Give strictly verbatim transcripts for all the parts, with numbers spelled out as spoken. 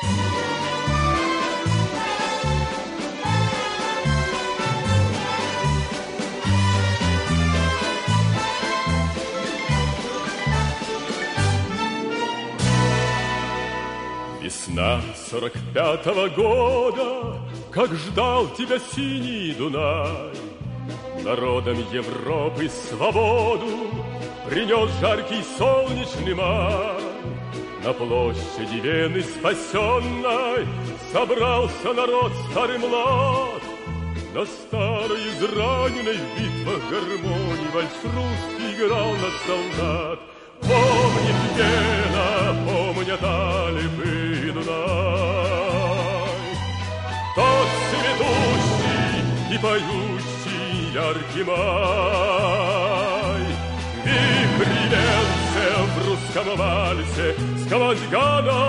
Весна сорок пятого года, как ждал тебя синий Дунай, народам Европы свободу принес жаркий солнечный май. На площади Вены спасенной собрался народ старый млад. На старой израненной в битвах гармонии вальс русский играл на солдат. Помнит Вена, помнят Альпы и Дунай, тот цветущий и поющий яркий май. Вихрь венцев в русском вальсе сквозь года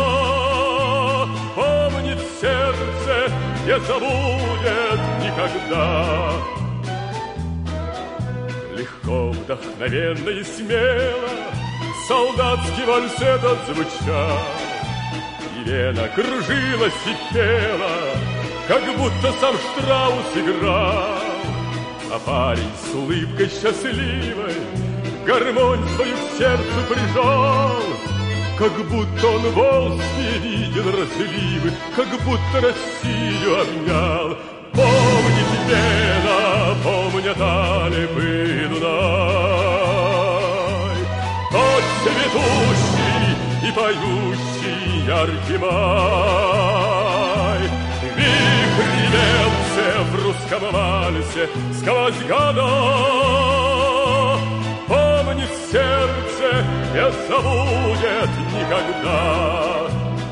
помнит сердце, не забудет никогда. Легко, вдохновенно и смело солдатский вальс этот звучал, и Вена кружилась и пела, как будто сам Штраус играл. А парень с улыбкой счастливой гармонь свою к сердцу прижал, как будто он волжские видел разливы, как будто Россию обнял. Помнит Вена, помнят Альпы и Дунай, тот цветущий и поющий яркий май. Вихрь венцев в русском вальсе сквозь года помнит сердце, не забудет никогда.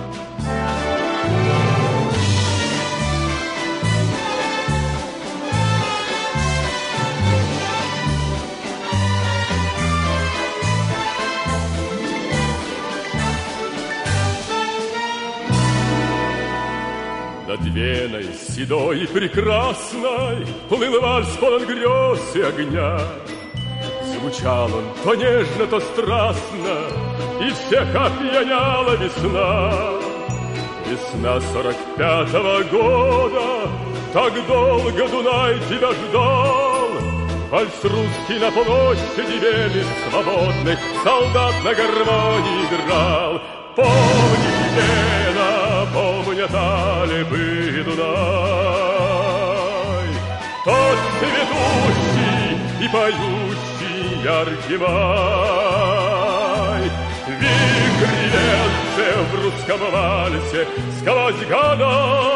Над Веной седой и прекрасной плыл вальс полон грез и огня. Звучал он то нежно, то страстно, и всех опьяняла весна. Весна сорок пятого года, так долго Дунай тебя ждал. Вальс русский на площади Вены свободных солдат на гармонии играл. Помни, Вена, помнят Альпы и Дунай, тот цветущий и поющий яркий май. Вихрь венцев в русском вальсе сквозь года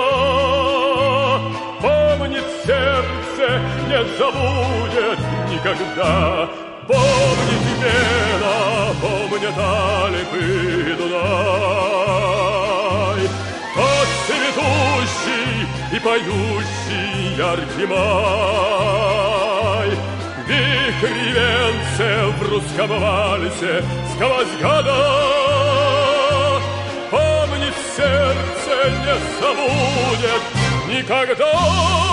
помнит сердце, не забудет никогда. Помнит Вена, помнят Альпы и Дунай, тот цветущий и поющий яркий май. Вихрь венцев в русском вальсе сквозь года помнит сердце, не забудет никогда.